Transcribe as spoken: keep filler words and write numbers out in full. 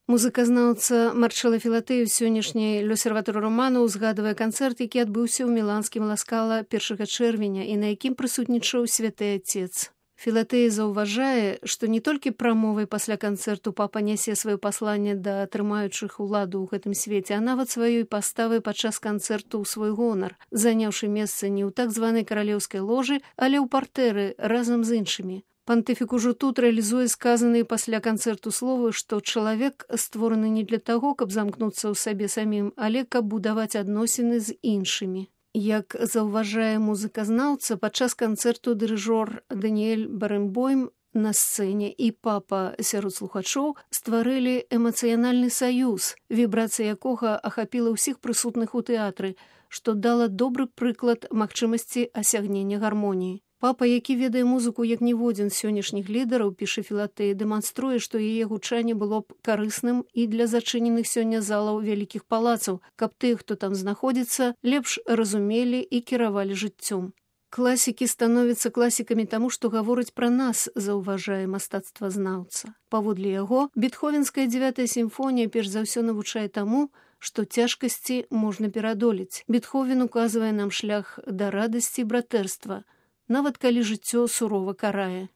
Музыказнаўца Марчэлла Філатэі ў сённяшняй «L'Osservatore Romano» узгадвае канцэрт, які адбыўся ў міланскім Ла Скала першага чэрвеня і на якім прысутнічаў святы Отец. Філатэі заўважае, што не толькі прамовай пасля канцэрту папа нясе сваё пасланне да атрымаючых уладу ў гэтым свеце, а нават сваёй паставай падчас канцэрту ў свой гонар, заняўшы месца не ў так званай каралеўскай ложы, але ў партэры разам з іншымі. Пантыфік ужо тут рэалізуе сказаныя пасля канцэрту словы, што чалавек створаны не для таго, каб замкнуцца ў сабе самім, але каб будаваць адносіны з іншымі. Як заўважае музыказнаўца, падчас канцэрту дырыжор Даніэль Баренбойм на сцэне і папа сярод слухачоў стварылі эмацыянальны саюз, вібрацыя якога ахапіла ўсіх прысутных у тэатры, што дала добры прыклад магчымасці асягнення гармоніі. Папа, які ведае музыку як ніводзін з сённяшніх лідараў, піша Філатэі, дэманструе, што яе гучанне было б карысным і для зачыненых сёння залаў вялікіх палацаў, каб тыя, хто там знаходзіцца, лепш разумелі і кіравалі жыццём. Класікі становяцца класікамі таму, што гавораць пра нас, заўважае мастацтвазнаўца. Паводле яго, бетховенская дзявятая сімфонія перш за ўсё навучае таму, што цяжкасці можна перадолець. Бетховен указвае нам шлях да радасці і братэрства, нават калі жыццё сурова карае.